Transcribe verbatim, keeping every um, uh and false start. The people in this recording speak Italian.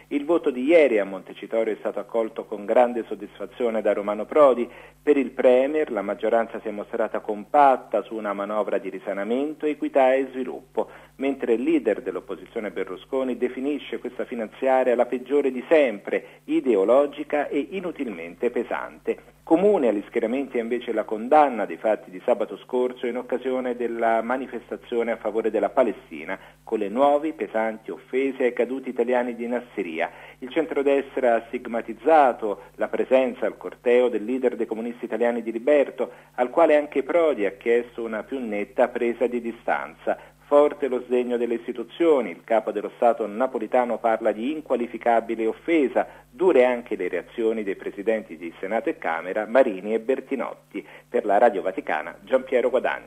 Il voto di ieri a Montecitorio è stato accolto con grande soddisfazione da Romano Prodi. Per il Premier la maggioranza si è mostrata compatta su una manovra di risanamento, equità e sviluppo, mentre il leader dell'opposizione Berlusconi definisce questa finanziaria la peggiore di sempre, ideologica e inutilmente pesante. Comune agli schieramenti è invece la condanna dei fatti di sabato scorso in occasione della manifestazione a favore della Palestina, con le nuove pesanti offese ai caduti italiani di Nassiriya. Il centrodestra ha stigmatizzato la presenza al corteo del leader dei comunisti italiani di Liberto, al quale anche Prodi ha chiesto una più netta presa di distanza. Forte lo sdegno delle istituzioni, il capo dello Stato napolitano parla di inqualificabile offesa, dure anche le reazioni dei presidenti di Senato e Camera, Marini e Bertinotti. Per la Radio Vaticana, Giampiero Guadagni.